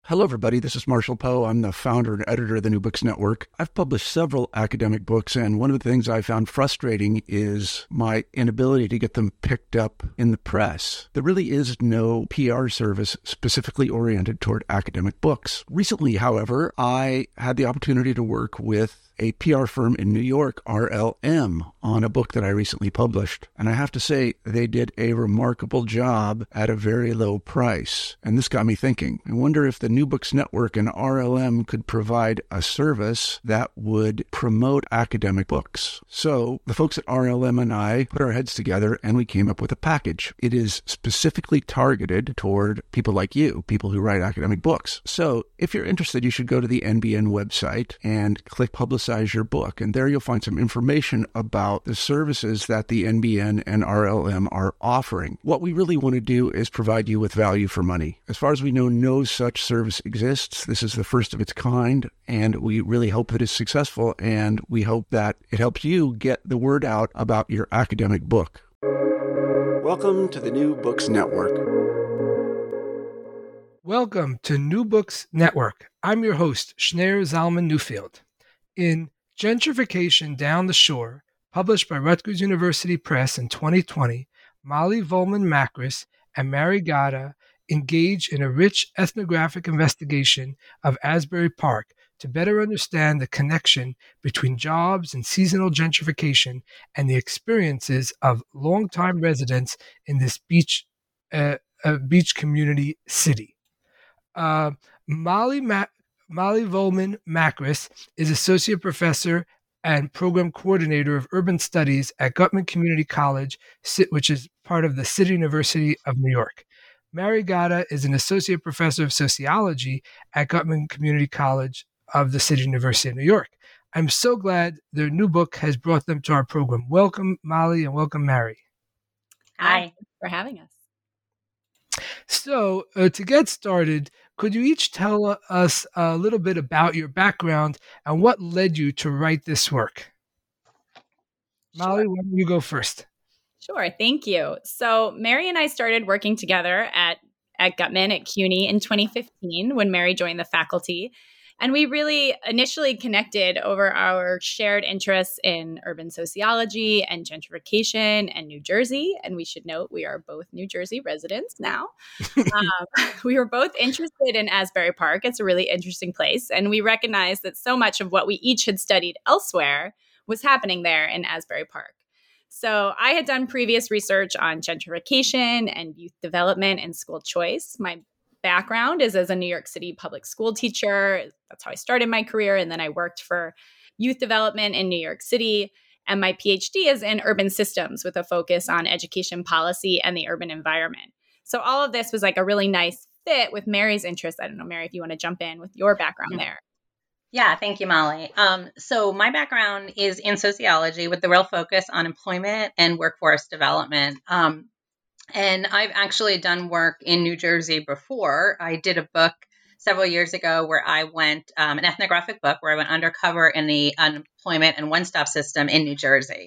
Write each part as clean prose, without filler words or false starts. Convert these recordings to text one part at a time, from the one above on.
Hello, everybody. This is Marshall Poe. I'm the founder and editor of the New Books Network. I've published several academic books, and one of the things I found frustrating is my inability to get them picked up in the press. There really is no PR service specifically oriented toward academic books. Recently, however, I had the opportunity to work with a PR firm in New York, RLM, on a book that I recently published. And I have to say, they did a remarkable job at a very low price. And this got me thinking. I wonder if the New Books Network and RLM could provide a service that would promote academic books. So the folks at RLM and I put our heads together and we came up with a package. It is specifically targeted toward people like you, people who write academic books. So if you're interested, you should go to the NBN website and click Publicize Your Book. And there you'll find some information about the services that the NBN and RLM are offering. What we really want to do is provide you with value for money. As far as we know, no such service exists. This is the first of its kind, and we really hope that it's successful, and we hope that it helps you get the word out about your academic book. Welcome to the New Books Network. Welcome to New Books Network. I'm your host, Schneur Zalman Newfield. In Gentrification Down the Shore, published by Rutgers University Press in 2020, Molly Volman-Makris and Mary Gatta engage in a rich ethnographic investigation of Asbury Park to better understand the connection between jobs and seasonal gentrification and the experiences of longtime residents in this beach community city. Molly Volman-Makris is Associate Professor and Program Coordinator of Urban Studies at Gutman Community College, which is part of the City University of New York. Mary Gatta is an Associate Professor of Sociology at Gutman Community College of the City University of New York. I'm so glad their new book has brought them to our program. Welcome, Molly, and welcome, Mary. Hi, thanks for having us. So, to get started, could you each tell us a little bit about your background and what led you to write this work? Sure. Molly, why don't you go first? Sure, thank you. So Mary and I started working together at Gutman at CUNY in 2015 when Mary joined the faculty. And we really initially connected over our shared interests in urban sociology and gentrification and New Jersey. And we should note we are both New Jersey residents now. We were both interested in Asbury Park. It's a really interesting place. And we recognized that so much of what we each had studied elsewhere was happening there in Asbury Park. So I had done previous research on gentrification and youth development and school choice. My background is as a New York City public school teacher. That's how I started my career. And then I worked for youth development in New York City. And my PhD is in urban systems with a focus on education policy and the urban environment. So all of this was like a really nice fit with Mary's interest. I don't know, Mary, if you want to jump in with your background there. Yeah, thank you, Molly. So my background is in sociology with the real focus on employment and workforce development. And I've actually done work in New Jersey before. I did a book several years ago where I went, an ethnographic book where I went undercover in the unemployment and one-stop system in New Jersey.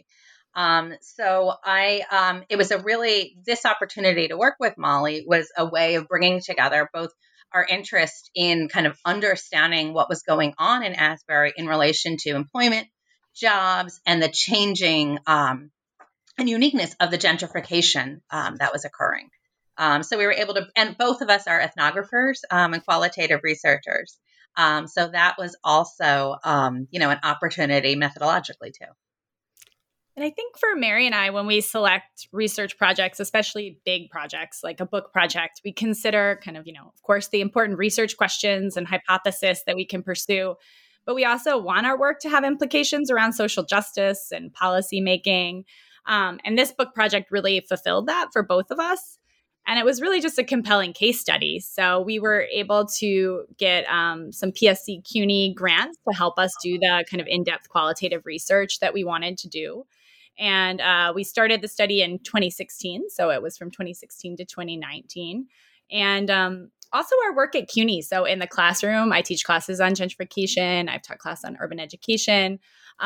It was this opportunity to work with Molly was a way of bringing together both our interest in kind of understanding what was going on in Asbury in relation to employment, jobs, and the changing and uniqueness of the gentrification that was occurring. So we were able to, and both of us are ethnographers and qualitative researchers. So that was also, an opportunity methodologically too. And I think for Mary and I, when we select research projects, especially big projects like a book project, we consider kind of, of course, the important research questions and hypothesis that we can pursue. But we also want our work to have implications around social justice and policy making. And this book project really fulfilled that for both of us. And it was really just a compelling case study. So we were able to get some PSC CUNY grants to help us do the kind of in-depth qualitative research that we wanted to do. And we started the study in 2016. So it was from 2016 to 2019. And also our work at CUNY. So in the classroom, I teach classes on gentrification. I've taught class on urban education.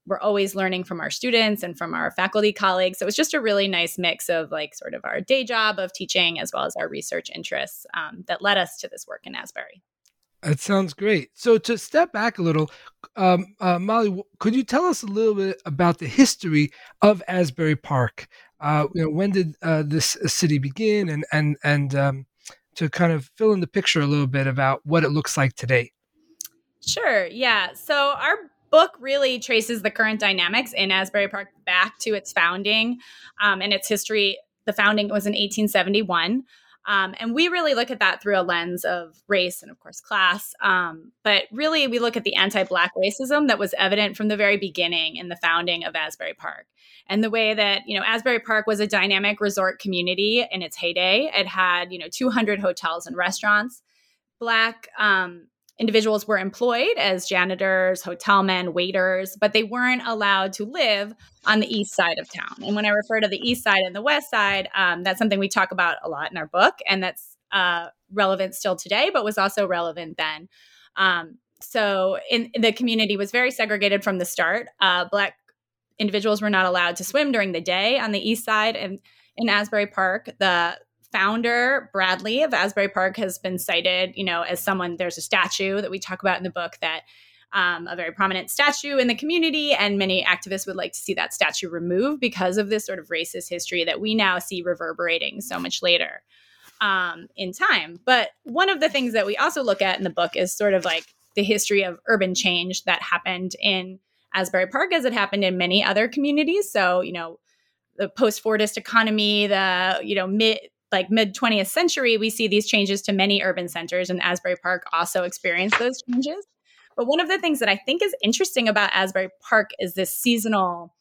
we're always learning from our students and from our faculty colleagues. So it was just a really nice mix of like sort of our day job of teaching as well as our research interests that led us to this work in Asbury. That sounds great. So to step back a little, Molly, could you tell us a little bit about the history of Asbury Park? When did this city begin, and to kind of fill in the picture a little bit about what it looks like today? Sure. Yeah. So our book really traces the current dynamics in Asbury Park back to its founding and its history. The founding was in 1871. And we really look at that through a lens of race and, of course, class. But really, we look at the anti-Black racism that was evident from the very beginning in the founding of Asbury Park. And the way that, Asbury Park was a dynamic resort community in its heyday. It had, 200 hotels and restaurants. Black individuals were employed as janitors, hotel men, waiters, but they weren't allowed to live on the east side of town. And when I refer to the east side and the west side, that's something we talk about a lot in our book, and that's relevant still today, but was also relevant then. So the community was very segregated from the start. Black individuals were not allowed to swim during the day on the east side. And in Asbury Park, the founder, Bradley of Asbury Park, has been cited, as someone, there's a statue that we talk about in the book that a very prominent statue in the community, and many activists would like to see that statue removed because of this sort of racist history that we now see reverberating so much later in time. But one of the things that we also look at in the book is sort of like the history of urban change that happened in Asbury Park as it happened in many other communities. So, the post-Fordist economy, the, mid 20th century, we see these changes to many urban centers, and Asbury Park also experienced those changes. But one of the things that I think is interesting about Asbury Park is this seasonal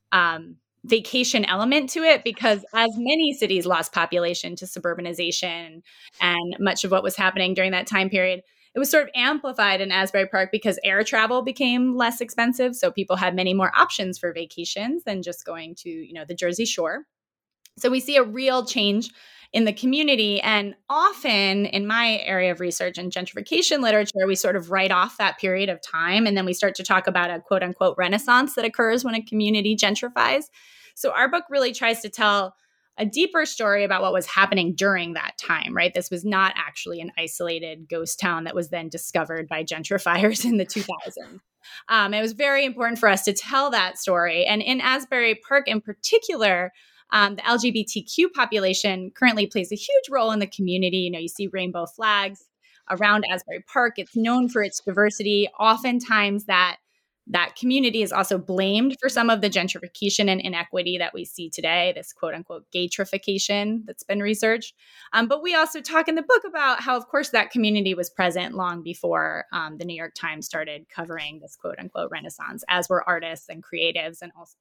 vacation element to it, because as many cities lost population to suburbanization and much of what was happening during that time period, it was sort of amplified in Asbury Park because air travel became less expensive. So people had many more options for vacations than just going to, the Jersey Shore. So we see a real change in the community. And often in my area of research and gentrification literature, we sort of write off that period of time. And then we start to talk about a quote unquote renaissance that occurs when a community gentrifies. So our book really tries to tell a deeper story about what was happening during that time, right? This was not actually an isolated ghost town that was then discovered by gentrifiers in the 2000s. It was very important for us to tell that story. And in Asbury Park in particular, the LGBTQ population currently plays a huge role in the community. You see rainbow flags around Asbury Park. It's known for its diversity. Oftentimes that community is also blamed for some of the gentrification and inequity that we see today, this quote unquote gaytrification that's been researched. But we also talk in the book about how, of course, that community was present long before the New York Times started covering this quote unquote renaissance, as were artists and creatives, and also,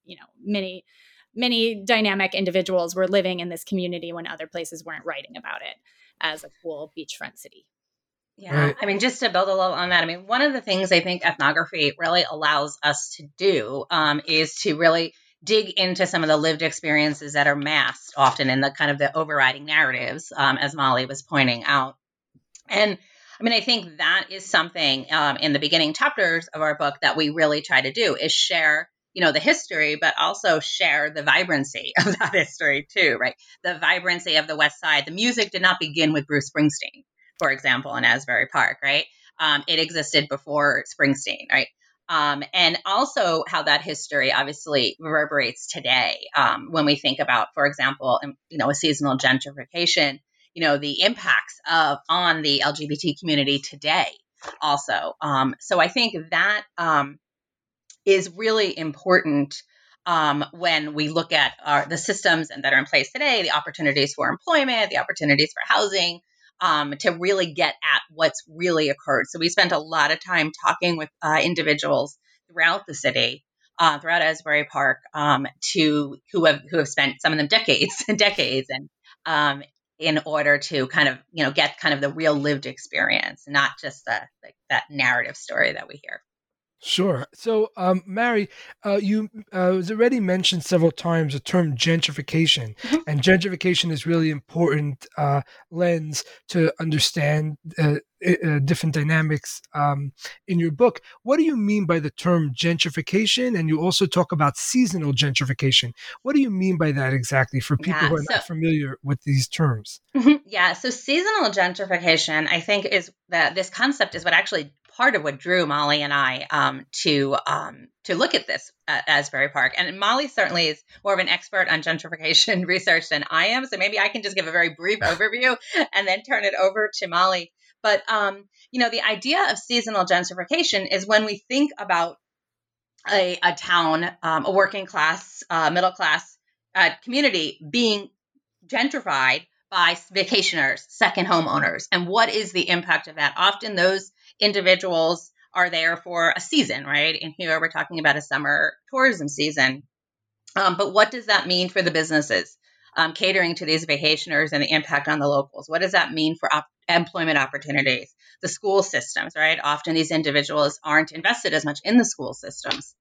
many dynamic individuals were living in this community when other places weren't writing about it as a cool beachfront city. Yeah. Right. I mean, just to build a little on that, one of the things I think ethnography really allows us to do is to really dig into some of the lived experiences that are masked often in the kind of the overriding narratives, as Molly was pointing out. And I think that is something in the beginning chapters of our book that we really try to do, is share the history, but also share the vibrancy of that history too, right? The vibrancy of the West Side. The music did not begin with Bruce Springsteen, for example, in Asbury Park, right? It existed before Springsteen, right? And also how that history obviously reverberates today when we think about, for example, a seasonal gentrification, the impacts on the LGBT community today also. So I think that is really important when we look at the systems that are in place today, the opportunities for employment, the opportunities for housing, to really get at what's really occurred. So we spent a lot of time talking with individuals throughout the city, throughout Asbury Park, who have spent, some of them, decades and decades, and in order to kind of get kind of the real lived experience, not just that narrative story that we hear. Sure. So, Mary, you was already mentioned several times the term gentrification, Mhm. and gentrification is really important lens to understand different dynamics in your book. What do you mean by the term gentrification? And you also talk about seasonal gentrification. What do you mean by that exactly for people Yeah. who are not familiar with these terms? Yeah. So seasonal gentrification, I think, is that this concept is what actually part of what drew Molly and I to look at this at Asbury Park. And Molly certainly is more of an expert on gentrification research than I am. So maybe I can just give a very brief overview and then turn it over to Molly. But the idea of seasonal gentrification is when we think about a town, a working class, middle class community being gentrified by vacationers, second homeowners. And what is the impact of that? Often those individuals are there for a season, right? And here we're talking about a summer tourism season. But what does that mean for the businesses catering to these vacationers and the impact on the locals? What does that mean for employment opportunities? The school systems, right? Often these individuals aren't invested as much in the school systems.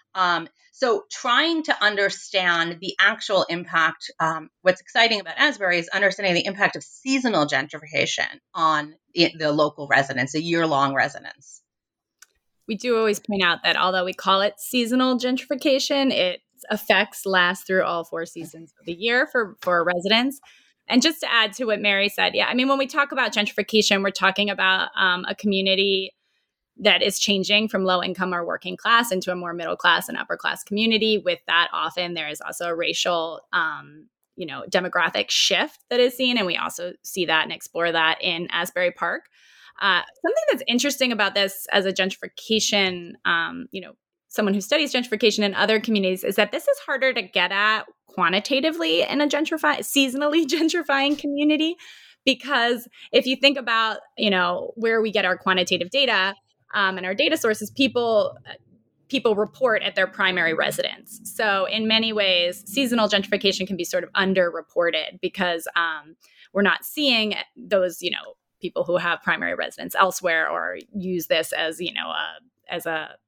So trying to understand the actual impact, what's exciting about Asbury is understanding the impact of seasonal gentrification on the local residents, the year-long residents. We do always point out that although we call it seasonal gentrification, its effects last through all 4 seasons of the year for residents. And just to add to what Mary said, yeah, I mean, when we talk about gentrification, we're talking about a community that is changing from low income or working class into a more middle class and upper class community. With that, often there is also a racial, demographic shift that is seen. And we also see that and explore that in Asbury Park. Something that's interesting about this as a gentrification, someone who studies gentrification in other communities is that this is harder to get at quantitatively in a seasonally gentrifying community. Because if you think about, where we get our quantitative data, and our data sources, people report at their primary residence. So in many ways, seasonal gentrification can be sort of underreported because we're not seeing those, people who have primary residence elsewhere or use this as, as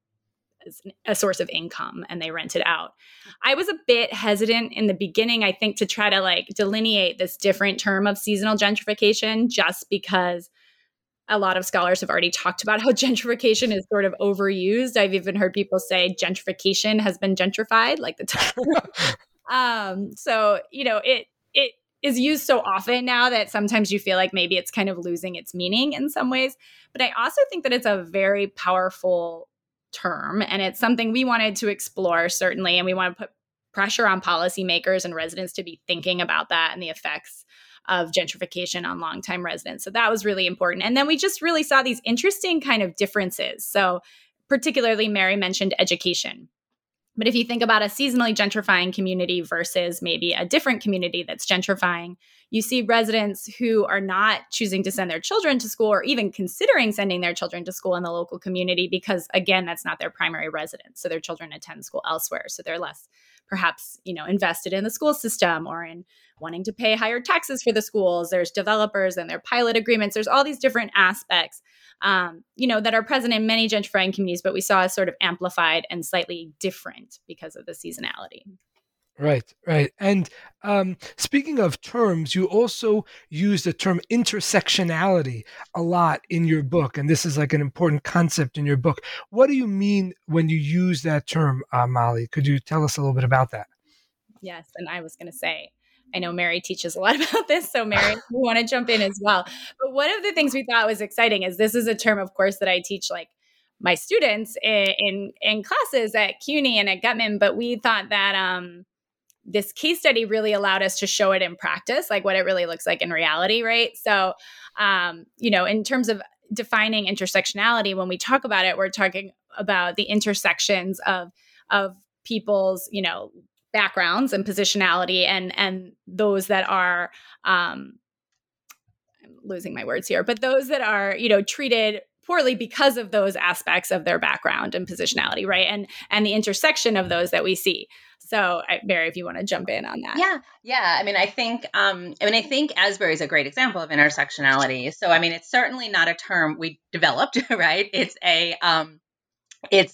a source of income and they rent it out. I was a bit hesitant in the beginning, I think, to try to delineate this different term of seasonal gentrification, just because a lot of scholars have already talked about how gentrification is sort of overused. I've even heard people say gentrification has been gentrified, like the term. So, it is used so often now that sometimes you feel like maybe it's kind of losing its meaning in some ways. But I also think that it's a very powerful term, and it's something we wanted to explore, certainly. And we want to put pressure on policymakers and residents to be thinking about that and the effects of gentrification on longtime residents. So that was really important. And then we just really saw these interesting kind of differences. So particularly Mary mentioned education. But if you think about a seasonally gentrifying community versus maybe a different community that's gentrifying, you see residents who are not choosing to send their children to school or even considering sending their children to school in the local community because, again, that's not their primary residence. So their children attend school elsewhere. So they're less perhaps, invested in the school system or in wanting to pay higher taxes for the schools. There's developers and their pilot agreements. There's all these different aspects, that are present in many gentrifying communities, but we saw as sort of amplified and slightly different because of the seasonality. Right. And speaking of terms, you also use the term intersectionality a lot in your book, and this is like an important concept in your book. What do you mean when you use that term, Molly? Could you tell us a little bit about that? Yes, and I was going to say, I know Mary teaches a lot about this, so Mary, you want to jump in as well. But one of the things we thought was exciting is this is a term, of course, that I teach my students in classes at CUNY and at Gutman, but we thought that this case study really allowed us to show it in practice, like what it really looks like in reality, right? So, in terms of defining intersectionality, when we talk about it, we're talking about the intersections of people's, backgrounds and positionality and those that are, I'm losing my words here, but those that are, treated poorly because of those aspects of their background and positionality, right? And the intersection of those that we see. So, Mary, if you want to jump in on that. Yeah. I think Asbury is a great example of intersectionality. So, it's certainly not a term we developed, right? It's It's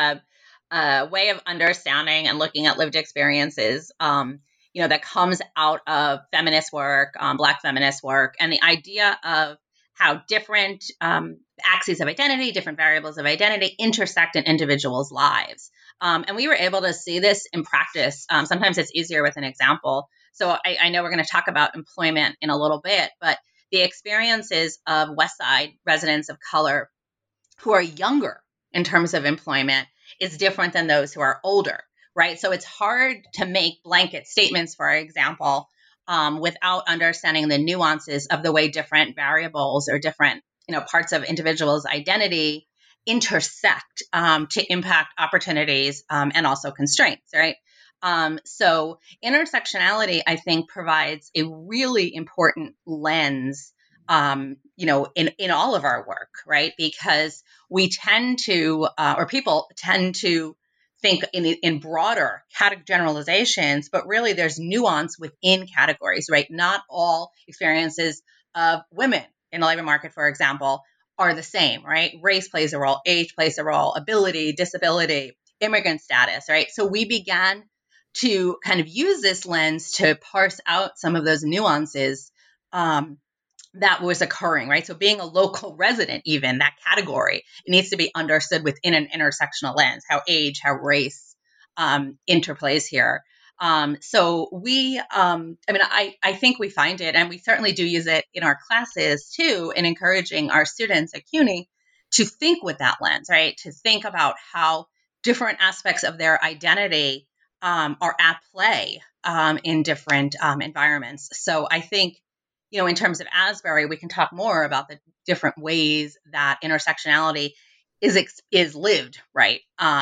a way of understanding and looking at lived experiences, that comes out of feminist work, Black feminist work, and the idea of how different axes of identity, different variables of identity intersect in individuals' lives. And we were able to see this in practice. Sometimes it's easier with an example. So I know we're going to talk about employment in a little bit, but the experiences of West Side residents of color who are younger in terms of employment is different than those who are older, right? So it's hard to make blanket statements, for example, without understanding the nuances of the way different variables or different, parts of individuals' identity intersect to impact opportunities and also constraints, right? So intersectionality, I think, provides a really important lens, in all of our work, right? Because we tend to, or people tend to think in broader generalizations, but really there's nuance within categories, right? Not all experiences of women in the labor market, for example, are the same, right? Race plays a role, age plays a role, ability, disability, immigrant status, right? So we began to kind of use this lens to parse out some of those nuances that was occurring, right? So being a local resident, even that category, it needs to be understood within an intersectional lens, how age, how race interplays here. So we, I think we find it, and we certainly do use it in our classes too, in encouraging our students at CUNY to think with that lens, right? To think about how different aspects of their identity are at play in different environments. So I think, in terms of Asbury, we can talk more about the different ways that intersectionality is lived, right?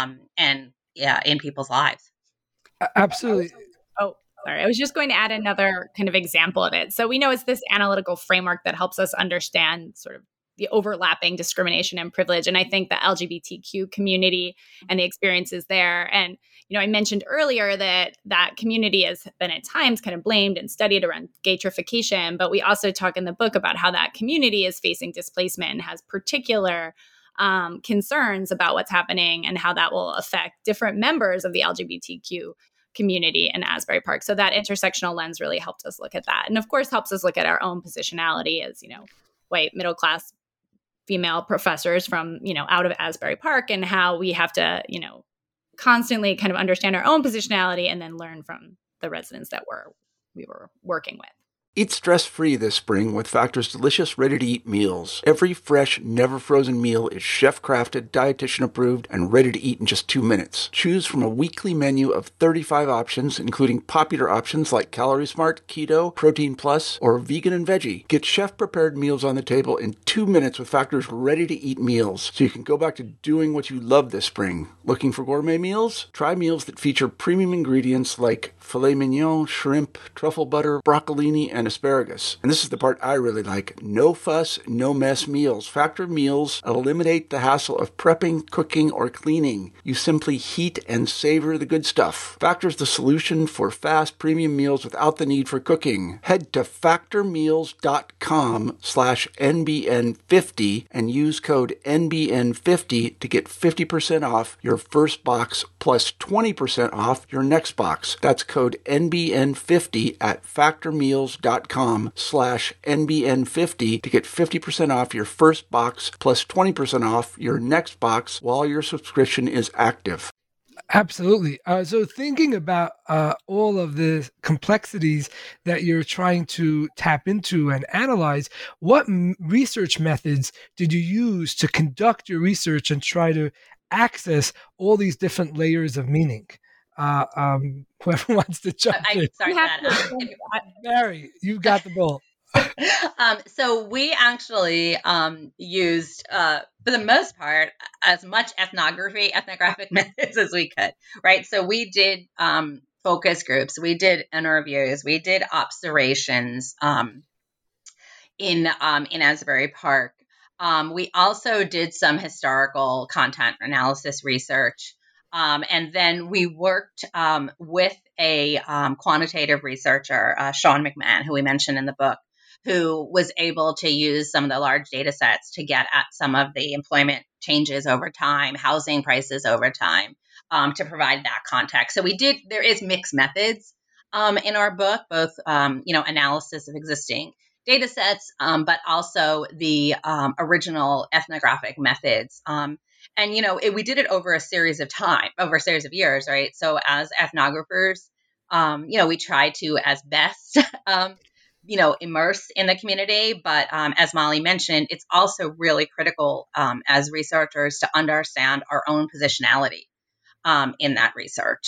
In people's lives. Absolutely. Oh, sorry. I was just going to add another kind of example of it. So we know it's this analytical framework that helps us understand sort of the overlapping discrimination and privilege. And I think the LGBTQ community and the experiences there. And, I mentioned earlier that that community has been at times kind of blamed and studied around gaytrification, but we also talk in the book about how that community is facing displacement and has particular concerns about what's happening and how that will affect different members of the LGBTQ community in Asbury Park. So that intersectional lens really helped us look at that. And of course, helps us look at our own positionality as, white middle-class female professors from, out of Asbury Park, and how we have to, constantly kind of understand our own positionality and then learn from the residents that we were working with. Eat stress-free this spring with Factor's delicious, ready-to-eat meals. Every fresh, never-frozen meal is chef-crafted, dietitian-approved, and ready to eat in just 2 minutes. Choose from a weekly menu of 35 options, including popular options like Calorie Smart, Keto, Protein Plus, or Vegan and Veggie. Get chef-prepared meals on the table in 2 minutes with Factor's ready-to-eat meals, so you can go back to doing what you love this spring. Looking for gourmet meals? Try meals that feature premium ingredients like filet mignon, shrimp, truffle butter, broccolini, and asparagus. And this is the part I really like. No fuss, no mess meals. Factor meals eliminate the hassle of prepping, cooking, or cleaning. You simply heat and savor the good stuff. Factor's the solution for fast premium meals without the need for cooking. Head to factormeals.com/NBN50 and use code NBN50 to get 50% off your first box plus 20% off your next box. That's code NBN50 at factormeals.com/NBN50 to get 50% off your first box plus 20% off your next box while your subscription is active. Absolutely. So thinking about all of the complexities that you're trying to tap into and analyze, what research methods did you use to conduct your research and try to access all these different layers of meaning? Whoever wants to jump in. Sorry for that. Mary, you've got the ball. So we actually used, for the most part, as much ethnographic methods as we could, right? So we did focus groups, we did interviews, we did observations in Asbury Park. We also did some historical content analysis research. And then we worked with a quantitative researcher, Sean McMahon, who we mentioned in the book, who was able to use some of the large data sets to get at some of the employment changes over time, housing prices over time, to provide that context. So there is mixed methods in our book, both, analysis of existing data sets, but also the original ethnographic methods. We did it over a series of years, right? So as ethnographers, we try to, as best, immerse in the community. But as Molly mentioned, it's also really critical as researchers to understand our own positionality in that research.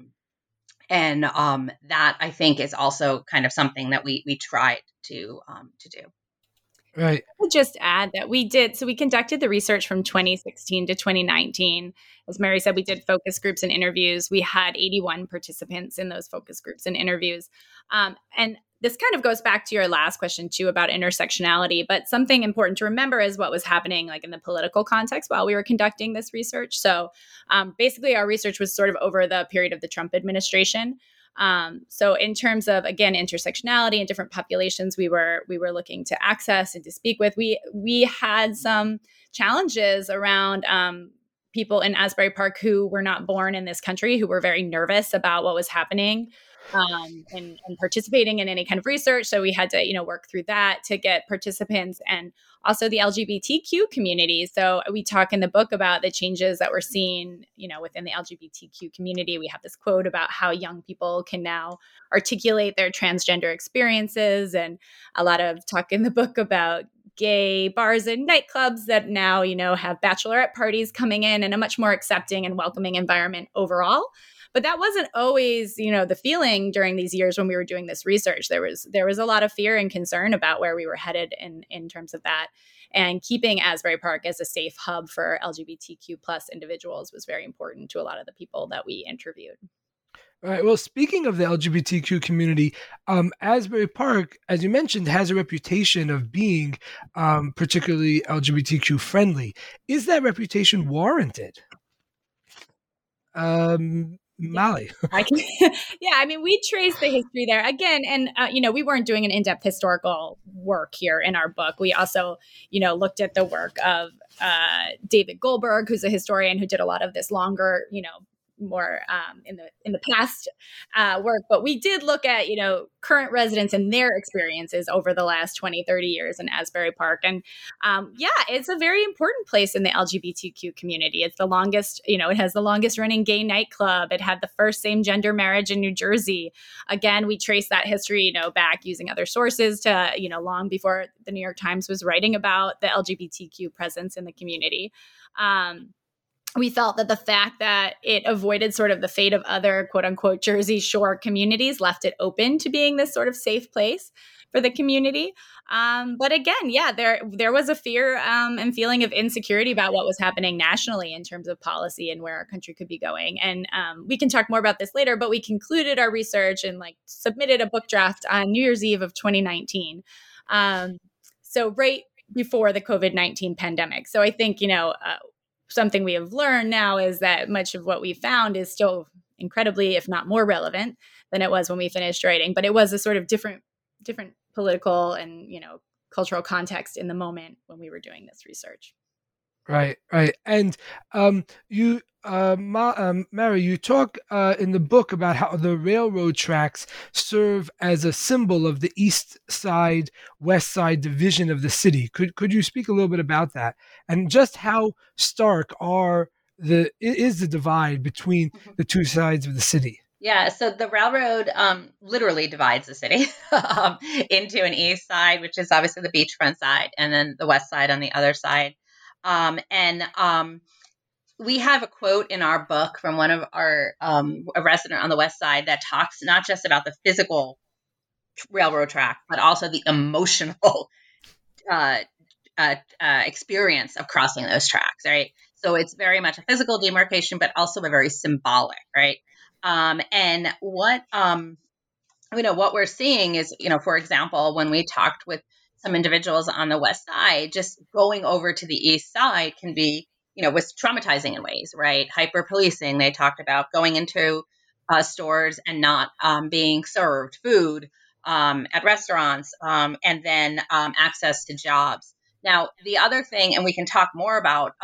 And that, I think, is also kind of something that we tried to do. Right. I would just add that we conducted the research from 2016 to 2019. As Mary said, we did focus groups and interviews. We had 81 participants in those focus groups and interviews. And this kind of goes back to your last question too about intersectionality, but something important to remember is what was happening like in the political context while we were conducting this research. So basically our research was sort of over the period of the Trump administration. So in terms of, again, intersectionality and different populations we were looking to access and to speak with, we had some challenges around people in Asbury Park who were not born in this country, who were very nervous about what was happening and participating in any kind of research. So we had to, work through that to get participants, and also the LGBTQ community. So we talk in the book about the changes that we're seeing, within the LGBTQ community. We have this quote about how young people can now articulate their transgender experiences, and a lot of talk in the book about gay bars and nightclubs that now, have bachelorette parties coming in and a much more accepting and welcoming environment overall. But that wasn't always, the feeling during these years when we were doing this research. There was a lot of fear and concern about where we were headed in terms of that. And keeping Asbury Park as a safe hub for LGBTQ plus individuals was very important to a lot of the people that we interviewed. All right. Well, speaking of the LGBTQ community, Asbury Park, as you mentioned, has a reputation of being particularly LGBTQ friendly. Is that reputation warranted? Molly. We traced the history there again. And, we weren't doing an in-depth historical work here in our book. We also, looked at the work of David Goldberg, who's a historian who did a lot of this longer, more in the past work. But we did look at, current residents and their experiences over the last 20, 30 years in Asbury Park. And it's a very important place in the LGBTQ community. It's the longest, it has the longest running gay nightclub. It had the first same gender marriage in New Jersey. Again, we trace that history, back using other sources to, long before the New York Times was writing about the LGBTQ presence in the community. We felt that the fact that it avoided sort of the fate of other quote unquote Jersey Shore communities left it open to being this sort of safe place for the community. But again, there was a fear and feeling of insecurity about what was happening nationally in terms of policy and where our country could be going. And we can talk more about this later, but we concluded our research and submitted a book draft on New Year's Eve of 2019. So right before the COVID-19 pandemic. So I think, something we have learned now is that much of what we found is still incredibly, if not more relevant than it was when we finished writing. But it was a sort of different political and, cultural context in the moment when we were doing this research. Right. And Mary, you talk in the book about how the railroad tracks serve as a symbol of the East Side, West Side division of the city. Could you speak a little bit about that and just how stark is the divide between the two sides of the city? Yeah, so the railroad literally divides the city into an east side, which is obviously the beachfront side, and then the west side on the other side. We have a quote in our book from one of our a resident on the west side that talks not just about the physical railroad track, but also the emotional experience of crossing those tracks, right? So it's very much a physical demarcation, but also a very symbolic, right? And what we're seeing is, for example, when we talked with some individuals on the west side, just going over to the east side can be, was traumatizing in ways, right? Hyper policing. They talked about going into stores and not being served food at restaurants, and then access to jobs Now, the other thing, and we can talk more about,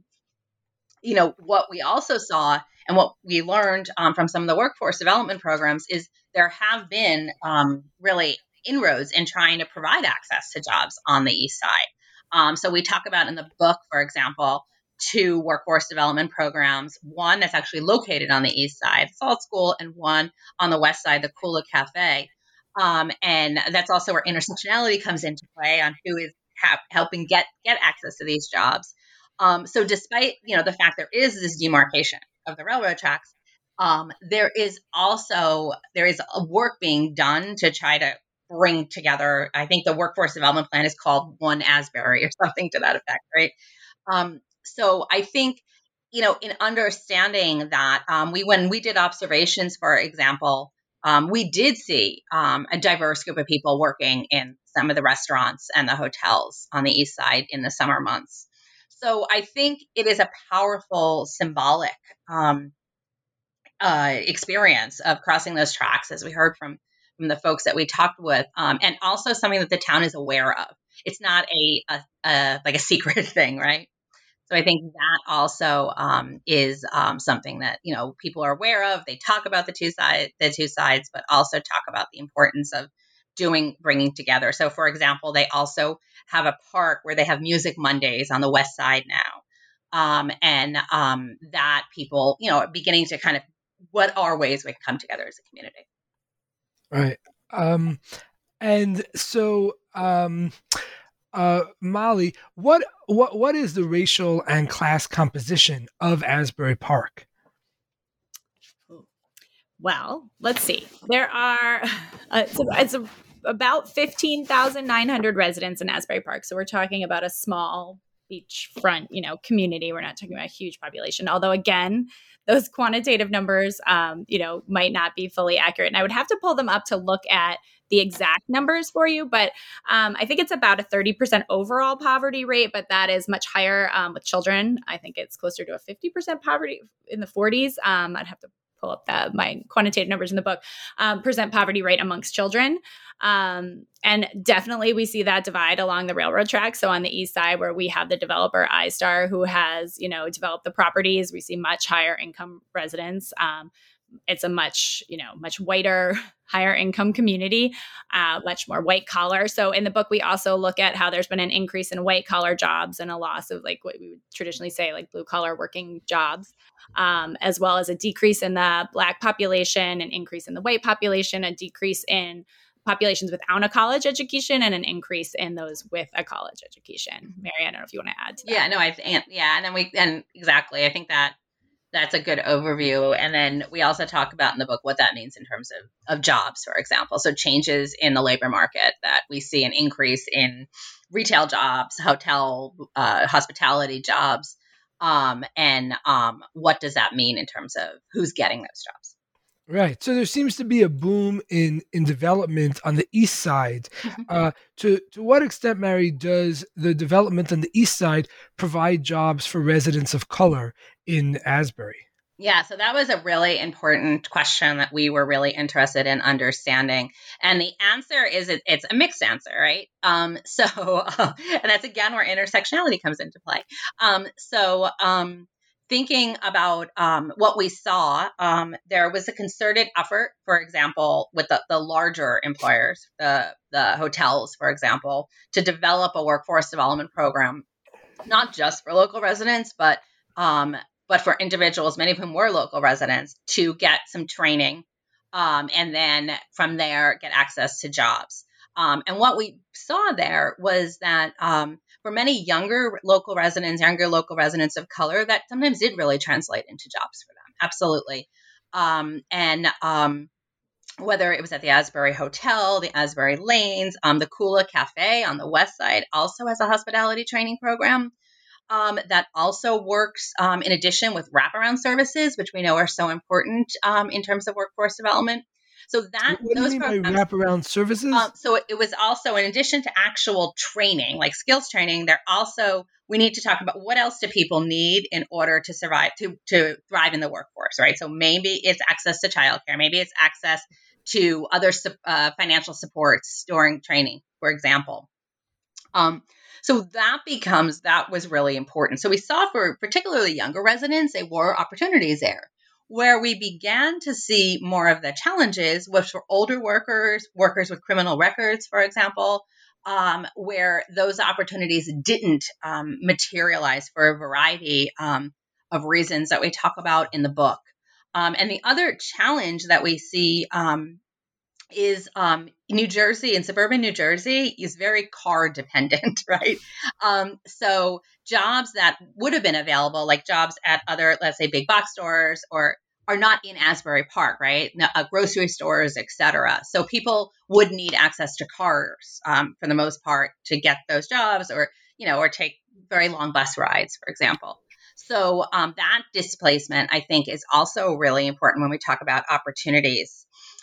what we also saw and what we learned from some of the workforce development programs is there have been really inroads in trying to provide access to jobs on the East Side. So we talk about in the book, for example, 2 workforce development programs, one that's actually located on the East Side, Salt School, and one on the West Side, the Kula Cafe. And that's also where intersectionality comes into play on who is helping get access to these jobs. So despite, the fact there is this demarcation of the railroad tracks, there is a work being done to try to bring together. I think the workforce development plan is called One Asbury or something to that effect, right? So I think, in understanding that, when we did observations, for example, we did see a diverse group of people working in some of the restaurants and the hotels on the East Side in the summer months. So I think it is a powerful symbolic experience of crossing those tracks, as we heard from the folks that we talked with, and also something that the town is aware of. It's not like a secret thing, right? So I think that also is something that people are aware of. They talk about the two sides, but also talk about the importance of bringing together. So, for example, they also have a park where they have Music Mondays on the West Side now, and that people are beginning to kind of what are ways we can come together as a community. Right. And so. Molly, what is the racial and class composition of Asbury Park? Well, let's see. There are it's about 15,900 residents in Asbury Park. So we're talking about a small beachfront, community. We're not talking about a huge population. Although, again, those quantitative numbers, might not be fully accurate. And I would have to pull them up to look at the exact numbers for you. But I think it's about a 30% overall poverty rate, but that is much higher with children. I think it's closer to a 50% poverty in the 40s. I'd have to pull up my quantitative numbers in the book, percent poverty rate amongst children. And definitely we see that divide along the railroad tracks. So on the East Side, where we have the developer iStar, who has, developed the properties, we see much higher income residents. It's a much whiter, higher income community, much more white collar. So in the book, we also look at how there's been an increase in white collar jobs and a loss of like what we would traditionally say like blue collar working jobs, as well as a decrease in the Black population, an increase in the white population, a decrease in populations without a college education, and an increase in those with a college education. Mary, I don't know if you want to add to that. Yeah, no, and exactly. I think that's a good overview. And then we also talk about in the book what that means in terms of jobs, for example. So changes in the labor market, that we see an increase in retail jobs, hotel, hospitality jobs. And what does that mean in terms of who's getting those jobs? Right. So there seems to be a boom in development on the East Side. To what extent, Mary, does the development on the East Side provide jobs for residents of color in Asbury? Yeah, so that was a really important question that we were really interested in understanding. And the answer is it's a mixed answer, right? And that's again where intersectionality comes into play. Thinking about what we saw, there was a concerted effort, for example, with the larger employers, the hotels, for example, to develop a workforce development program, not just for local residents, but for individuals, many of whom were local residents, to get some training, and then from there get access to jobs. And what we saw there was that for many younger local residents of color, that sometimes did really translate into jobs for them. Absolutely. Whether it was at the Asbury Hotel, the Asbury Lanes, the Kula Cafe on the West Side also has a hospitality training program that also works in addition with wraparound services, which we know are so important in terms of workforce development. So what do you mean by wraparound services? So it was also, in addition to actual training, like skills training, we need to talk about what else do people need in order to survive, to thrive in the workforce, right? So maybe it's access to childcare, maybe it's access to other financial supports during training, for example. So that was really important. So we saw for particularly younger residents, there were opportunities there. Where we began to see more of the challenges was for older workers with criminal records, for example, where those opportunities didn't materialize for a variety of reasons that we talk about in the book. And the other challenge that we see is New Jersey and suburban New Jersey is very car dependent, right? So jobs that would have been available, like jobs at other, let's say, big box stores, or are not in Asbury Park, right? Grocery stores, et cetera. So people would need access to cars for the most part to get those jobs, or take very long bus rides, for example. So that displacement, I think, is also really important when we talk about opportunities.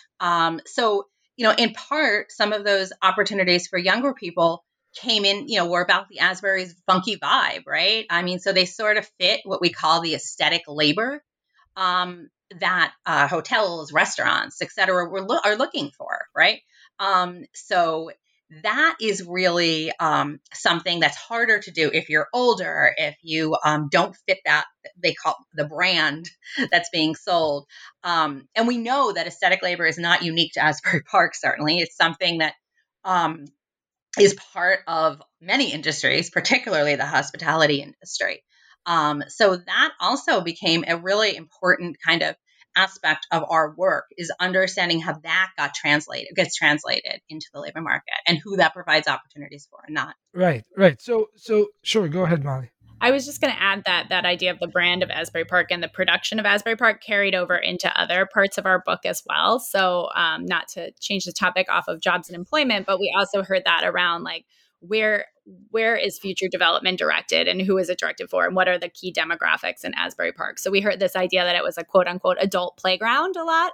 In part, some of those opportunities for younger people came in, were about the Asbury's funky vibe, right? I mean, so they sort of fit what we call the aesthetic labor that hotels, restaurants, et cetera, are looking for, right? So that is really something that's harder to do if you're older, if you don't fit that, they call the brand that's being sold. And we know that aesthetic labor is not unique to Asbury Park, certainly. It's something that is part of many industries, particularly the hospitality industry. So that also became a really important kind of aspect of our work, is understanding how that gets translated into the labor market, and who that provides opportunities for and not. Right. So sure, go ahead, Molly. I was just going to add that idea of the brand of Asbury Park and the production of Asbury Park carried over into other parts of our book as well. So not to change the topic off of jobs and employment, but we also heard that around like where is future development directed, and who is it directed for, and what are the key demographics in Asbury Park. So we heard this idea that it was a quote unquote adult playground a lot.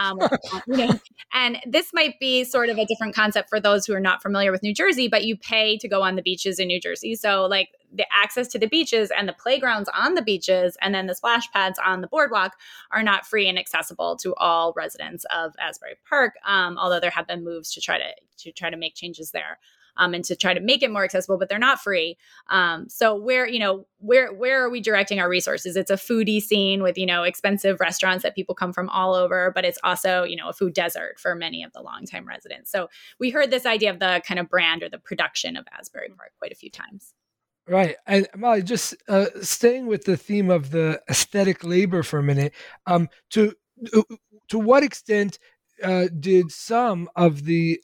And this might be sort of a different concept for those who are not familiar with New Jersey, but you pay to go on the beaches in New Jersey. So like the access to the beaches and the playgrounds on the beaches and then the splash pads on the boardwalk are not free and accessible to all residents of Asbury Park. Although there have been moves to try to make changes there. And to try to make it more accessible, but they're not free. So where are we directing our resources? It's a foodie scene with, expensive restaurants that people come from all over, but it's also, a food desert for many of the longtime residents. So we heard this idea of the kind of brand or the production of Asbury Park quite a few times. Right. And Molly, just staying with the theme of the aesthetic labor for a minute, to what extent did some of the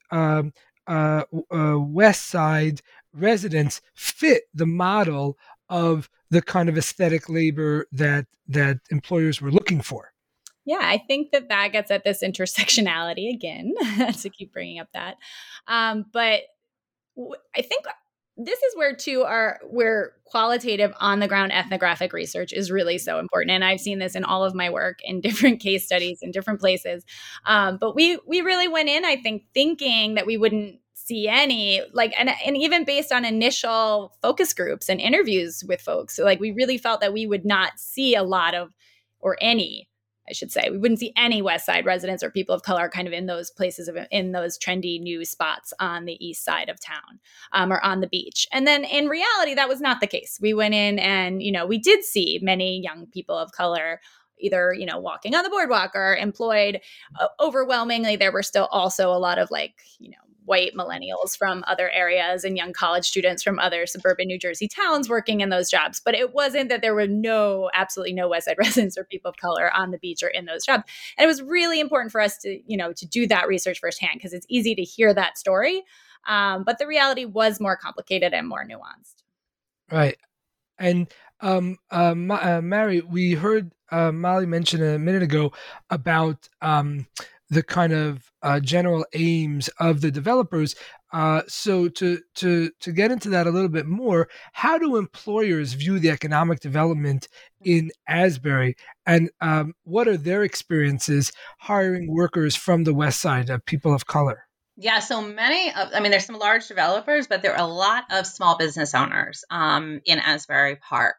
West Side residents fit the model of the kind of aesthetic labor that employers were looking for? Yeah, I think that gets at this intersectionality again, to keep bringing up that. But I think this is where qualitative on the ground ethnographic research is really so important. And I've seen this in all of my work in different case studies in different places. But we really went in, I think, thinking that we wouldn't see any, and even based on initial focus groups and interviews with folks, so we really felt that we would not see a lot of, or any, I should say, we wouldn't see any West Side residents or people of color kind of in those places, in those trendy new spots on the east side of town, or on the beach. And then in reality, that was not the case. We went in and, we did see many young people of color either, walking on the boardwalk or employed. Overwhelmingly, there were still also a lot of white millennials from other areas and young college students from other suburban New Jersey towns working in those jobs. But it wasn't that there were absolutely no West Side residents or people of color on the beach or in those jobs. And it was really important for us to, to do that research firsthand, because it's easy to hear that story. But the reality was more complicated and more nuanced. Right. And Mary, we heard Molly mention a minute ago about the kind of general aims of the developers. So to get into that a little bit more, how do employers view the economic development in Asbury, and what are their experiences hiring workers from the West Side, people of color? Yeah, so there's some large developers, but there are a lot of small business owners in Asbury Park.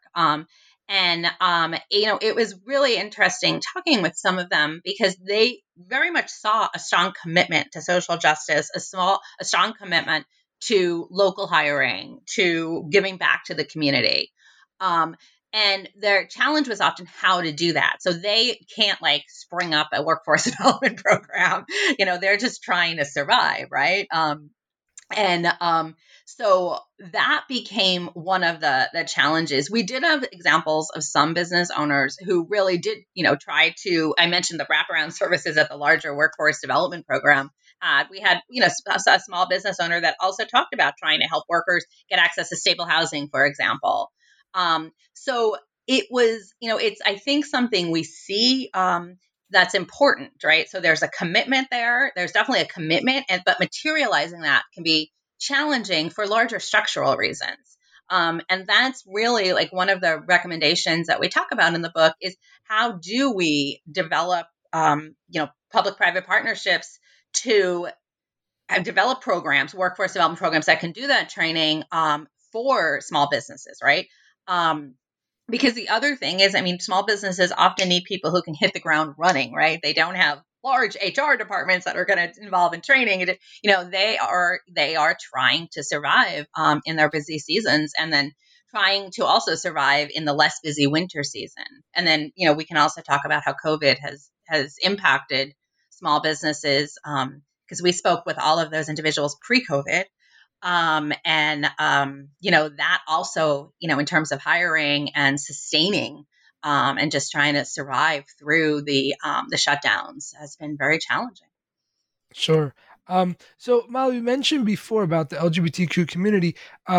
It was really interesting talking with some of them, because they very much saw a strong commitment to social justice, a strong commitment to local hiring, to giving back to the community. And their challenge was often how to do that. So they can't like spring up a workforce development program. They're just trying to survive, right? So that became one of the challenges. We did have examples of some business owners who really did, try to, I mentioned the wraparound services at the larger workforce development program. We had, a small business owner that also talked about trying to help workers get access to stable housing, for example. So it was, it's, I think, something we see, that's important, right? So there's a commitment there. There's definitely a commitment, but materializing that can be challenging for larger structural reasons. And that's really like one of the recommendations that we talk about in the book is how do we develop, public-private partnerships to develop programs, workforce development programs that can do that training for small businesses, right? Because the other thing is, small businesses often need people who can hit the ground running, right? They don't have large HR departments that are going to involve in training. They are trying to survive in their busy seasons, and then trying to also survive in the less busy winter season. And then, we can also talk about how COVID has impacted small businesses, because we spoke with all of those individuals pre-COVID. That also, in terms of hiring and sustaining, and just trying to survive through the shutdowns has been very challenging. Sure. So Molly, you mentioned before about the LGBTQ community.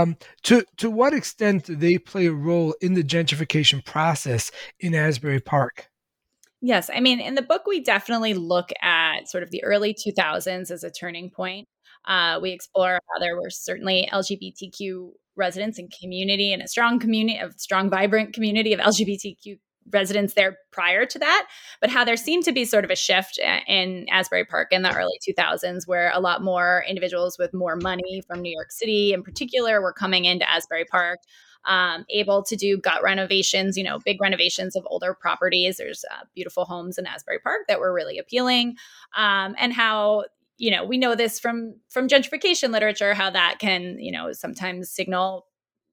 To what extent do they play a role in the gentrification process in Asbury Park? Yes. In the book, we definitely look at sort of the early 2000s as a turning point. We explore how there were certainly LGBTQ residents and community, and a strong, vibrant community of LGBTQ residents there prior to that, but how there seemed to be sort of a shift in Asbury Park in the early 2000s, where a lot more individuals with more money from New York City in particular were coming into Asbury Park, able to do gut renovations, big renovations of older properties. There's beautiful homes in Asbury Park that were really appealing, and how we know this from gentrification literature, how that can, sometimes signal,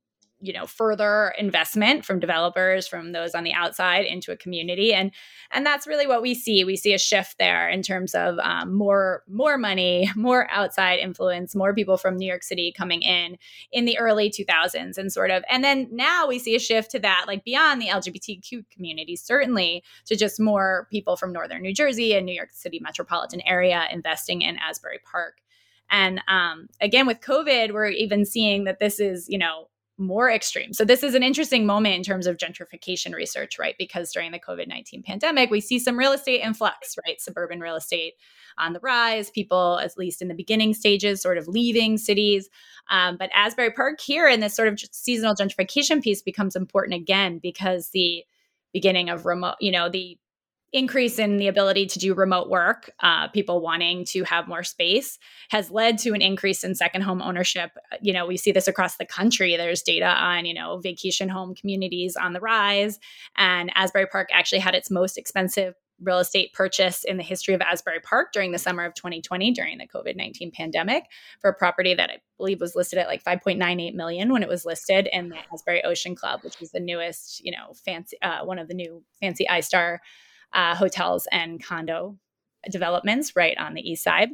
further investment from developers, from those on the outside into a community. And that's really what we see. We see a shift there in terms of more money, more outside influence, more people from New York City coming in the early 2000s, and then now we see a shift to that, like beyond the LGBTQ community, certainly to just more people from Northern New Jersey and New York City metropolitan area investing in Asbury Park. And again, with COVID, we're even seeing that this is, more extreme. So this is an interesting moment in terms of gentrification research, right? Because during the COVID-19 pandemic, we see some real estate influx, right? Suburban real estate on the rise, people, at least in the beginning stages, sort of leaving cities. But Asbury Park here in this sort of seasonal gentrification piece becomes important again, because the beginning of remote, the increase in the ability to do remote work, people wanting to have more space, has led to an increase in second home ownership. We see this across the country. There's data on, vacation home communities on the rise. And Asbury Park actually had its most expensive real estate purchase in the history of Asbury Park during the summer of 2020, during the COVID-19 pandemic, for a property that I believe was listed at like $5.98 million when it was listed in the Asbury Ocean Club, which was the newest, fancy, one of the new fancy iStar hotels and condo developments right on the east side.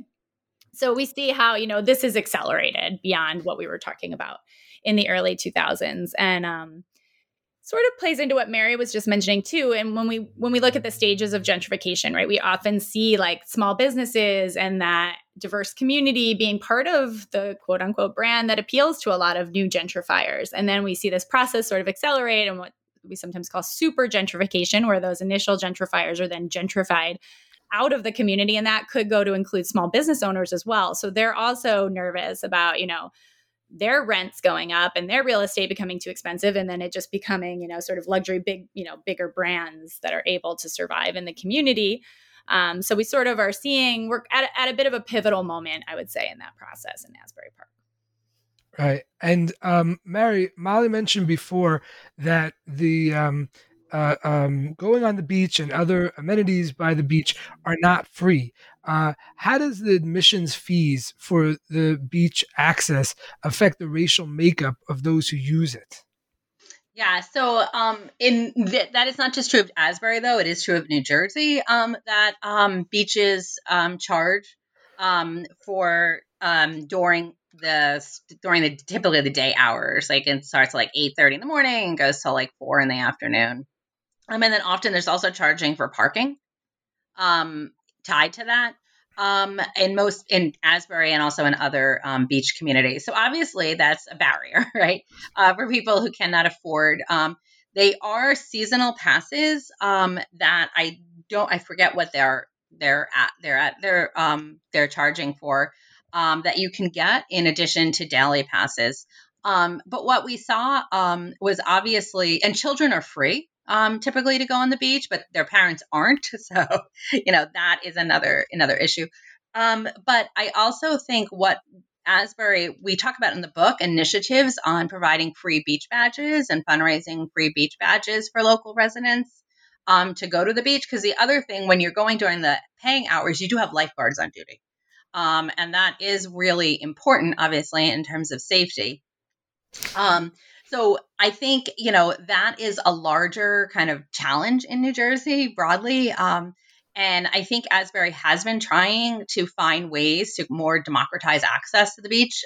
So we see how, this is accelerated beyond what we were talking about in the early 2000s, and sort of plays into what Mary was just mentioning too. And when we look at the stages of gentrification, right, we often see like small businesses and that diverse community being part of the quote unquote brand that appeals to a lot of new gentrifiers. And then we see this process sort of accelerate, and what we sometimes call super gentrification, where those initial gentrifiers are then gentrified out of the community. And that could go to include small business owners as well. So they're also nervous about, their rents going up and their real estate becoming too expensive. And then it just becoming, sort of luxury, bigger brands that are able to survive in the community. So we sort of are seeing, we're at a bit of a pivotal moment, I would say, in that process in Asbury Park. Right. And Molly mentioned before that the going on the beach and other amenities by the beach are not free. How does the admissions fees for the beach access affect the racial makeup of those who use it? Yeah, so that is not just true of Asbury, though. It is true of New Jersey, that beaches charge for during the typically the day hours. Like it starts at like 8:30 in the morning and goes till like 4 in the afternoon. And then often there's also charging for parking tied to that. In Asbury and also in other beach communities. So obviously that's a barrier, right? For people who cannot afford. They are seasonal passes that I forget what they're charging for that you can get in addition to daily passes. But what we saw was obviously, and children are free typically to go on the beach, but their parents aren't. So, that is another issue. But I also think what Asbury, we talk about in the book, initiatives on providing free beach badges and fundraising free beach badges for local residents to go to the beach. Because the other thing, when you're going during the paying hours, you do have lifeguards on duty. And that is really important, obviously, in terms of safety. So I think, that is a larger kind of challenge in New Jersey broadly. And I think Asbury has been trying to find ways to more democratize access to the beach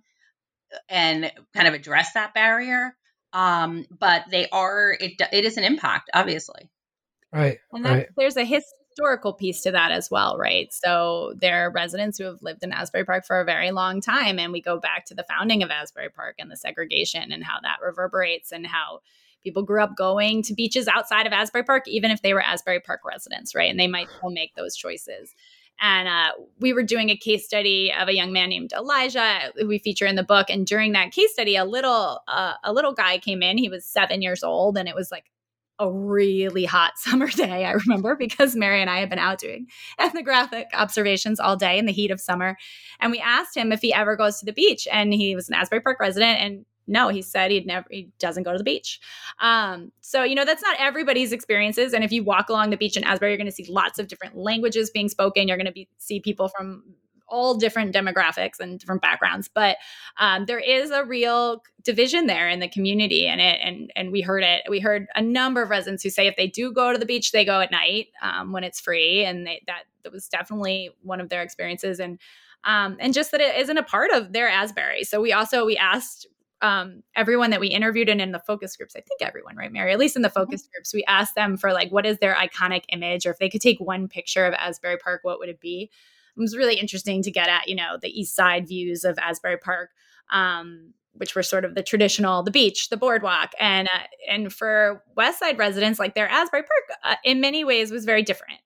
and kind of address that barrier. But it is an impact, obviously. Right. And there's a historical piece to that as well, right? So there are residents who have lived in Asbury Park for a very long time, and we go back to the founding of Asbury Park and the segregation and how that reverberates and how people grew up going to beaches outside of Asbury Park, even if they were Asbury Park residents, right? And they might still make those choices. And we were doing a case study of a young man named Elijah, who we feature in the book. And during that case study, a little guy came in. He was 7 years old, and it was like a really hot summer day, I remember, because Mary and I had been out doing ethnographic observations all day in the heat of summer. And we asked him if he ever goes to the beach. And he was an Asbury Park resident. And no, he said he doesn't go to the beach. So, that's not everybody's experiences. And if you walk along the beach in Asbury, you're going to see lots of different languages being spoken. You're going to see people from all different demographics and different backgrounds, but there is a real division there in the community, and we heard it. We heard a number of residents who say if they do go to the beach, they go at night when it's free, and that was definitely one of their experiences, and just that it isn't a part of their Asbury. So we asked everyone that we interviewed and in the focus groups, I think everyone, right, Mary? At least in the focus groups, we asked them for like, what is their iconic image, or if they could take one picture of Asbury Park, what would it be? It was really interesting to get at, the east side views of Asbury Park, which were sort of the beach, the boardwalk. And for west side residents, like their Asbury Park, in many ways was very different.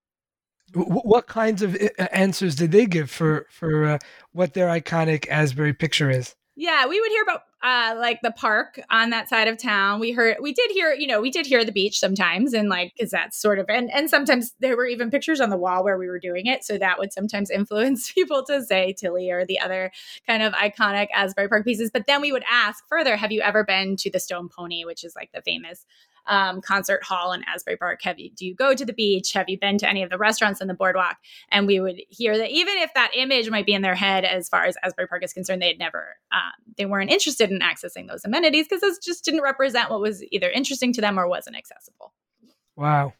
What kinds of answers did they give for what their iconic Asbury picture is? Yeah, we would hear about like the park on that side of town. We did hear the beach sometimes, and like, because that's sort of, and sometimes there were even pictures on the wall where we were doing it. So that would sometimes influence people to say Tilly or the other kind of iconic Asbury Park pieces. But then we would ask further, have you ever been to the Stone Pony, which is like the famous concert hall in Asbury Park? Do you go to the beach? Have you been to any of the restaurants in the boardwalk? And we would hear that even if that image might be in their head as far as Asbury Park is concerned, they weren't interested in accessing those amenities because those just didn't represent what was either interesting to them or wasn't accessible. Wow.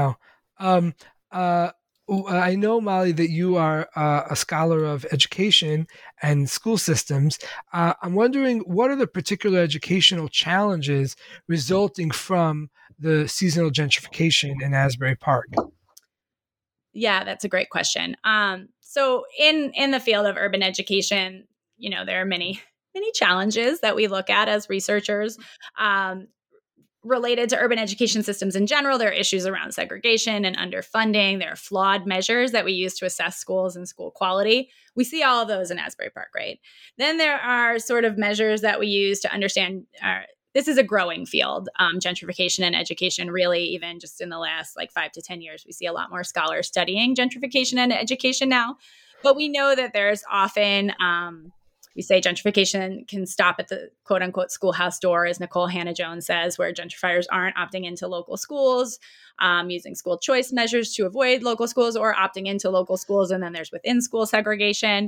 I know, Molly, that you are a scholar of education and school systems. I'm wondering, what are the particular educational challenges resulting from the seasonal gentrification in Asbury Park? Yeah, that's a great question. So in the field of urban education, there are many challenges that we look at as researchers. Related to urban education systems in general, there are issues around segregation and underfunding. There are flawed measures that we use to assess schools and school quality. We see all of those in Asbury Park, right? Then there are sort of measures that we use to understand, this is a growing field, gentrification and education, really, even just in the last 5 to 10 years, we see a lot more scholars studying gentrification and education now. But we know that there's often We say gentrification can stop at the quote unquote schoolhouse door, as Nicole Hannah-Jones says, where gentrifiers aren't opting into local schools, using school choice measures to avoid local schools, or opting into local schools. And then there's within school segregation.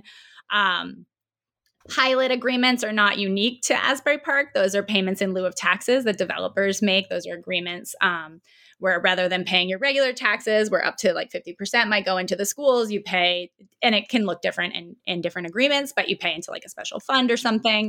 Pilot agreements are not unique to Asbury Park. Those are payments in lieu of taxes that developers make. Those are agreements where rather than paying your regular taxes, where up to like 50% might go into the schools, you pay, and it can look different in different agreements, but you pay into like a special fund or something.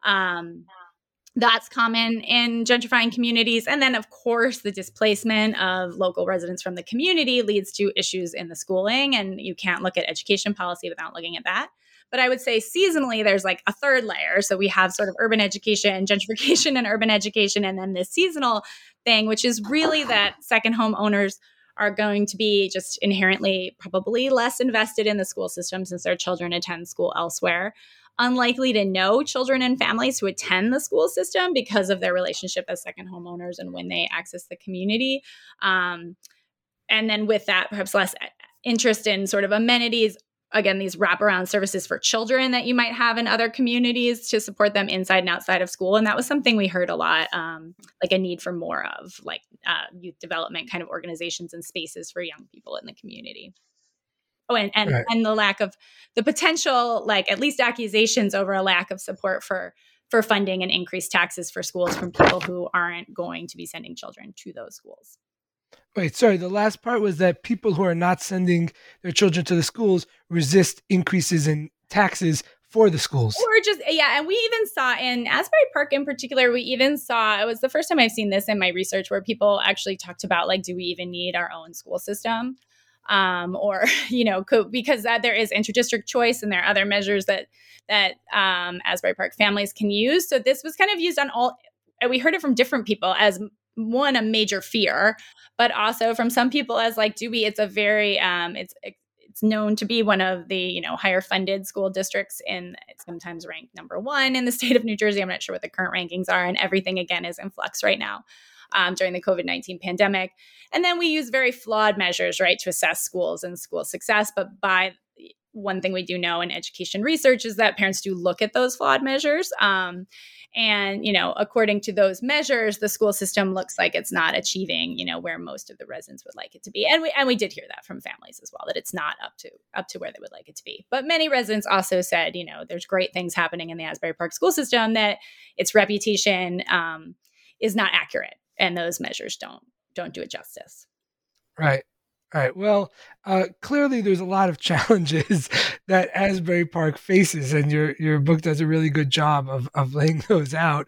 That's common in gentrifying communities. And then, of course, the displacement of local residents from the community leads to issues in the schooling, and you can't look at education policy without looking at that. But I would say seasonally, there's like a third layer. So we have sort of urban education, gentrification and urban education, and then this seasonal thing, which is really that second home owners are going to be just inherently probably less invested in the school system since their children attend school elsewhere, unlikely to know children and families who attend the school system because of their relationship as second homeowners and when they access the community. And then with that, perhaps less interest in sort of amenities, again, these wraparound services for children that you might have in other communities to support them inside and outside of school. And that was something we heard a lot, like a need for more of, like youth development kind of organizations and spaces for young people in the community. Oh, and the lack of the potential, like at least accusations over a lack of support for funding and increased taxes for schools from people who aren't going to be sending children to those schools. Wait, sorry. The last part was that people who are not sending their children to the schools resist increases in taxes for the schools. Or just, yeah. And we even saw in Asbury Park in particular, it was the first time I've seen this in my research where people actually talked about, like, do we even need our own school system? Or, because there is interdistrict choice and there are other measures that Asbury Park families can use. So this was kind of used on all, and we heard it from different people as one, a major fear, but also from some people as like, it's a very, it's known to be one of the, higher funded school districts it's sometimes ranked number one in the state of New Jersey. I'm not sure what the current rankings are, and everything again is in flux right now during the COVID-19 pandemic. And then we use very flawed measures, right, to assess schools and school success. But one thing we do know in education research is that parents do look at those flawed measures. And, according to those measures, the school system looks like it's not achieving, where most of the residents would like it to be. And we did hear that from families as well, that it's not up to where they would like it to be. But many residents also said, there's great things happening in the Asbury Park school system, that its reputation is not accurate. And those measures don't do it justice. Right. All right. Well, clearly there's a lot of challenges that Asbury Park faces, and your book does a really good job of laying those out.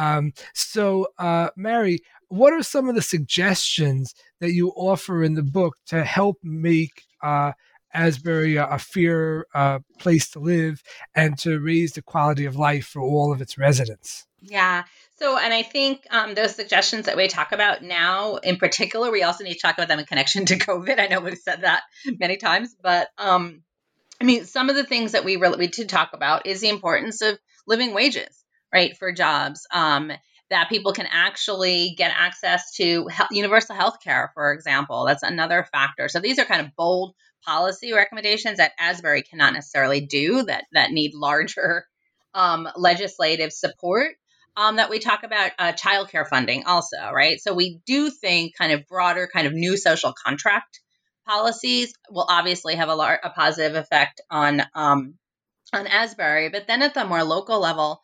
So, Mary, what are some of the suggestions that you offer in the book to help make Asbury a fair place to live and to raise the quality of life for all of its residents? Yeah. So, and I think those suggestions that we talk about now, in particular, we also need to talk about them in connection to COVID. I know we've said that many times, but some of the things that we did talk about is the importance of living wages, right, for jobs, that people can actually get access to universal health care, for example. That's another factor. So these are kind of bold policy recommendations that Asbury cannot necessarily do, that need larger legislative support. That we talk about childcare funding also, right? So we do think kind of broader, kind of new social contract policies will obviously have a positive effect on Asbury. But then at the more local level,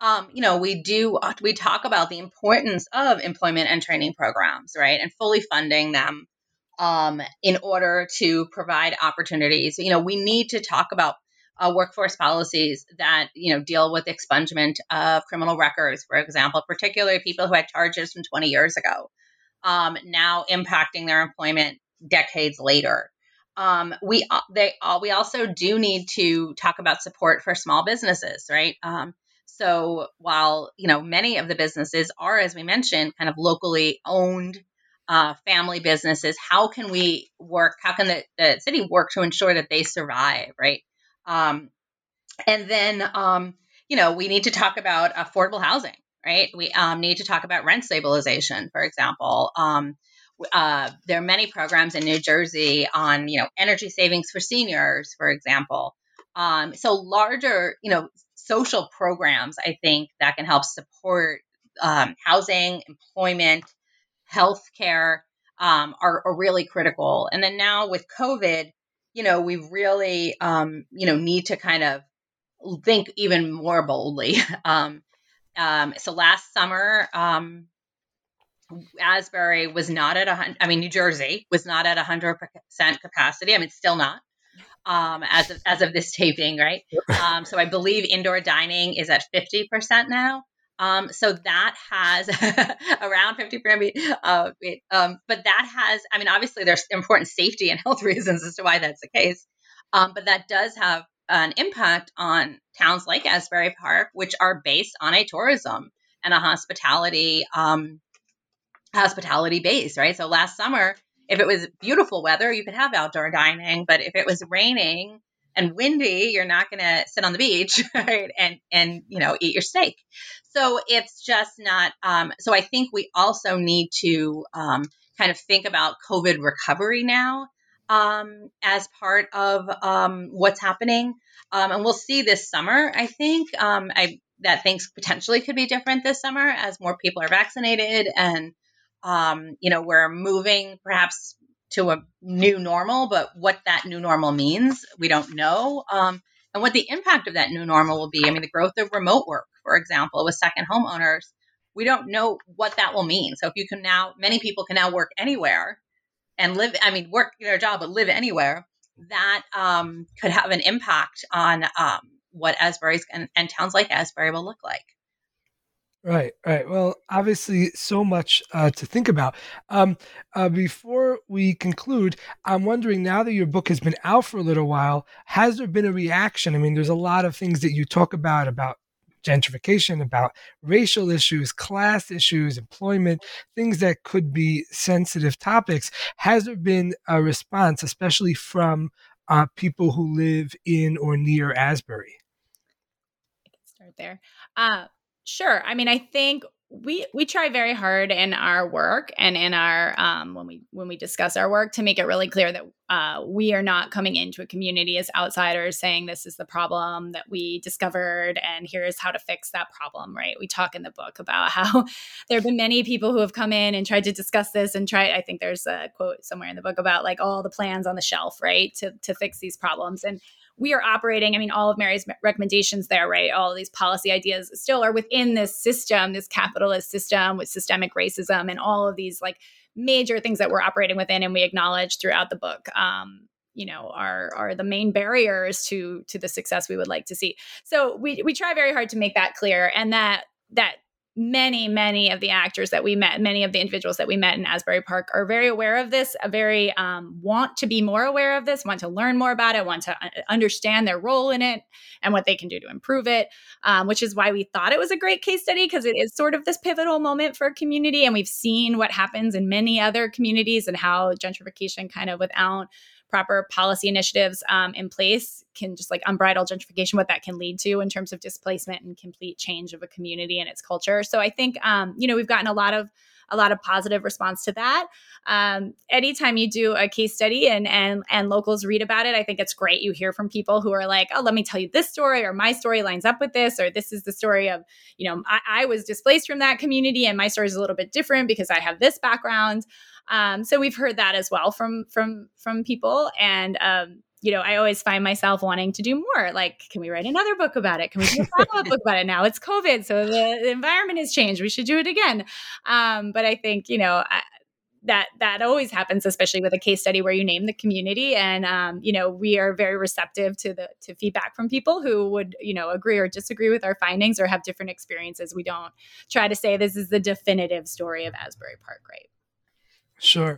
we talk about the importance of employment and training programs, right? And fully funding them in order to provide opportunities. We need to talk about workforce policies that, deal with expungement of criminal records, for example, particularly people who had charges from 20 years ago, now impacting their employment decades later. We also do need to talk about support for small businesses, right? So while, many of the businesses are, as we mentioned, kind of locally owned family businesses, how can the city work to ensure that they survive, right? And then, we need to talk about affordable housing, right? We need to talk about rent stabilization, for example. There are many programs in New Jersey on, energy savings for seniors, for example. So larger, social programs, I think, that can help support housing, employment, healthcare, are really critical. And then now with COVID, we really, need to kind of think even more boldly. So last summer, Asbury was not at 100. I mean, New Jersey was not at 100% capacity. I mean, still not, as of this taping, right? So I believe indoor dining is at 50% now. So that has around 50%. But that has, I mean, obviously there's important safety and health reasons as to why that's the case. But that does have an impact on towns like Asbury Park, which are based on a tourism and a hospitality base, right? So last summer, if it was beautiful weather, you could have outdoor dining, but if it was raining and windy, you're not going to sit on the beach, right? And eat your steak. So it's just not. So I think we also need to kind of think about COVID recovery now as part of what's happening, and we'll see this summer. I think that things potentially could be different this summer as more people are vaccinated and we're moving perhaps to a new normal, but what that new normal means, we don't know. And what the impact of that new normal will be. I mean, the growth of remote work, for example, with second homeowners, we don't know what that will mean. So if many people can now work anywhere and work their job, but live anywhere, that could have an impact on what Asbury's and towns like Asbury will look like. Right, right. Well, obviously, so much to think about. Before we conclude, I'm wondering, now that your book has been out for a little while, has there been a reaction? I mean, there's a lot of things that you talk about gentrification, about racial issues, class issues, employment, things that could be sensitive topics. Has there been a response, especially from people who live in or near Asbury? I can start there. Sure. I mean, I think we try very hard in our work and in our when we discuss our work to make it really clear that we are not coming into a community as outsiders saying this is the problem that we discovered and here's how to fix that problem, right? We talk in the book about how there have been many people who have come in and tried to discuss this and I think there's a quote somewhere in the book about like all the plans on the shelf, right, to fix these problems. And we are operating, I mean, all of Mary's recommendations there, right? All of these policy ideas still are within this system, this capitalist system with systemic racism and all of these like major things that we're operating within. And we acknowledge throughout the book, are the main barriers to the success we would like to see. So we try very hard to make that clear, and that many of the actors that we met, many of the individuals that we met in Asbury Park are very aware of this, very want to be more aware of this, want to learn more about it, want to understand their role in it and what they can do to improve it, which is why we thought it was a great case study, because it is sort of this pivotal moment for a community. And we've seen what happens in many other communities and how gentrification kind of without proper policy initiatives in place can just like unbridled gentrification, what that can lead to in terms of displacement and complete change of a community and its culture. So I think, we've gotten a lot of positive response to that. Anytime you do a case study and locals read about it, I think it's great. You hear from people who are like, oh, let me tell you this story, or my story lines up with this, or this is the story of, I was displaced from that community and my story is a little bit different because I have this background. So we've heard that as well from people. And, I always find myself wanting to do more. Like, can we write another book about it? Can we do a follow-up book about it? Now it's COVID, so the environment has changed. We should do it again. But I think, that always happens, especially with a case study where you name the community. And, we are very receptive to feedback from people who would, agree or disagree with our findings or have different experiences. We don't try to say this is the definitive story of Asbury Park, right? Sure.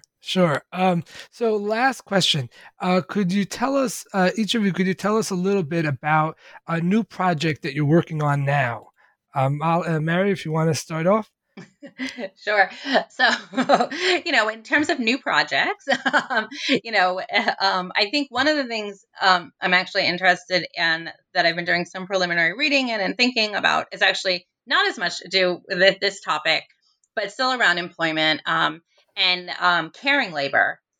So last question. Could you tell us, each of you, a little bit about a new project that you're working on now? Mary, if you want to start off. Sure. So, in terms of new projects, I think one of the things I'm actually interested in that I've been doing some preliminary reading and thinking about is actually not as much to do with this topic, but still around employment and caring labor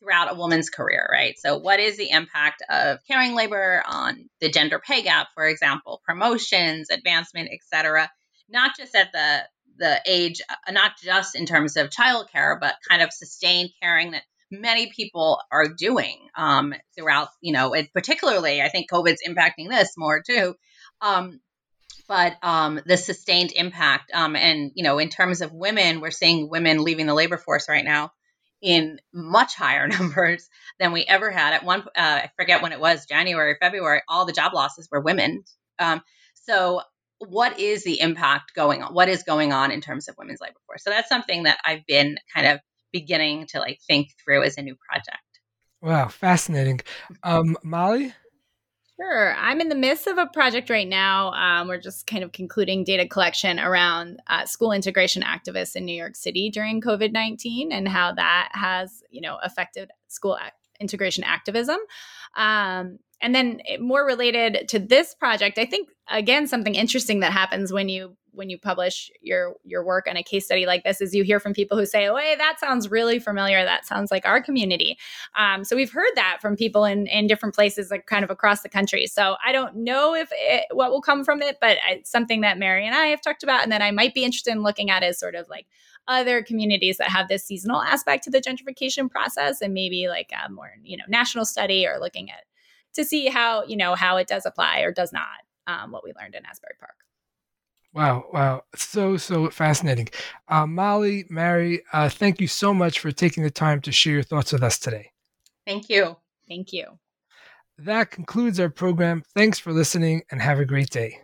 throughout a woman's career, right? So what is the impact of caring labor on the gender pay gap, for example, promotions, advancement, et cetera, not just at the age, not just in terms of childcare, but kind of sustained caring that many people are doing throughout, particularly, I think COVID's impacting this more too. But the sustained impact and, in terms of women, we're seeing women leaving the labor force right now in much higher numbers than we ever had. At one, I forget when it was, January, February, all the job losses were women. So what is the impact going on? What is going on in terms of women's labor force? So that's something that I've been kind of beginning to think through as a new project. Wow, fascinating. Molly? Sure. I'm in the midst of a project right now. We're just kind of concluding data collection around school integration activists in New York City during COVID-19 and how that has, affected school integration activism. And then more related to this project, I think, again, something interesting that happens when you publish your work on a case study like this is you hear from people who say, oh, hey, that sounds really familiar. That sounds like our community. So we've heard that from people in different places, like kind of across the country. So I don't know what will come from it, but it's something that Mary and I have talked about and that I might be interested in looking at is sort of like other communities that have this seasonal aspect to the gentrification process and maybe like a more, national study or looking at to see how, how it does apply or does not, what we learned in Asbury Park. Wow. So fascinating. Molly, Mary, thank you so much for taking the time to share your thoughts with us today. Thank you. Thank you. That concludes our program. Thanks for listening and have a great day.